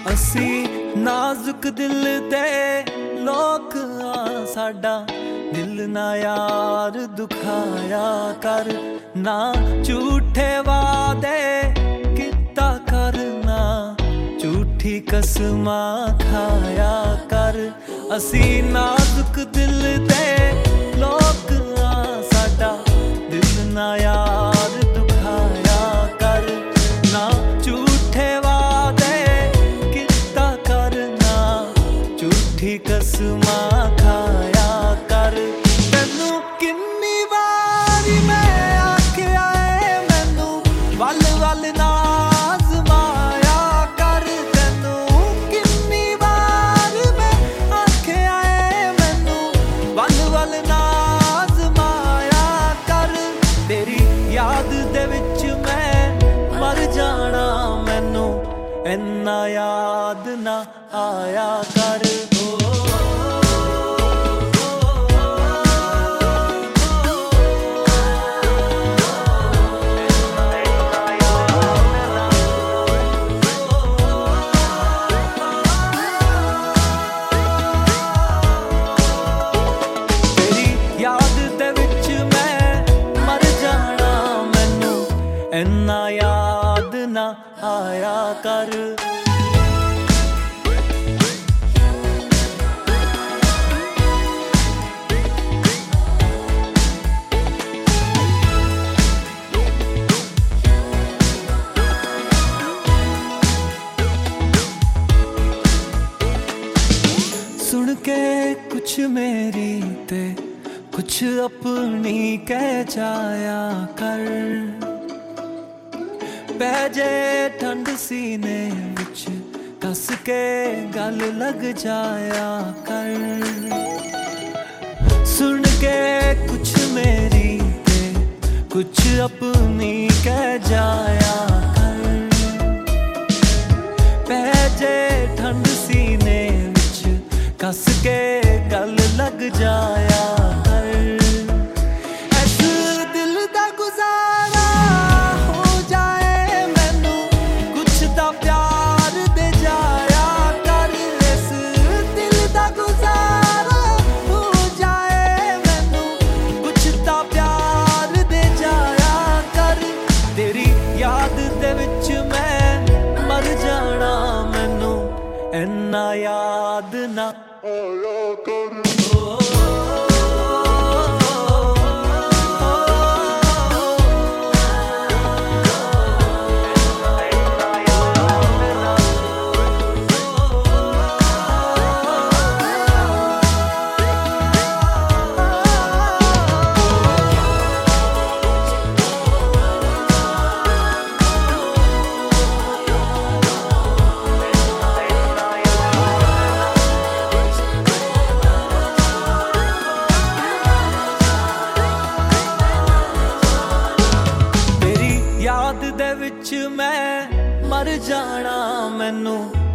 असी नाजुक दिल दे लोग आ, साडा दिल ना यार दुखाया कर, ना झूठे वादे किता करना, झूठी कसमा खाया कर। असी नाजुक दिल दे लोग आ, साडा दिल ना यार दुखाया कर, ना झूठे वादे किता करना, झूठी कसमा खाया कर। तैनू किन्नी वारी मैं आख्या ऐ मैनू वल वल ना आज़माया कर, तैनू किन्नी वारी मैं आख्या ऐ मैनू वल वल ना आज़माया कर। तेरी याद दे विच मैं मर जाना, मैनू इन्ना याद ना आया कर। इन्ना याद ना आया कर। सुन के कुछ मेरी ते कुछ अपनी कह जाया कर, पैजे ठंड सीने विच कस के गल लग जाया कर। सुन के कुछ मेरी ते कुछ अपनी कह जाया कर, पैजे ठंड सीने विच कस के गल लग जाया कर। ऐस दिल दा गुजारा हो जाए मैनू कुछ दा प्यार दे जाया कर, इस दिल दा गुजारा हो जाए मैनू कुछ दा प्यार दे जाया कर। तेरी याद दे विच मैं मर जाना, मैनू इन्ना याद ना आया कर। याद दे विच मैं मर जाना, मैनू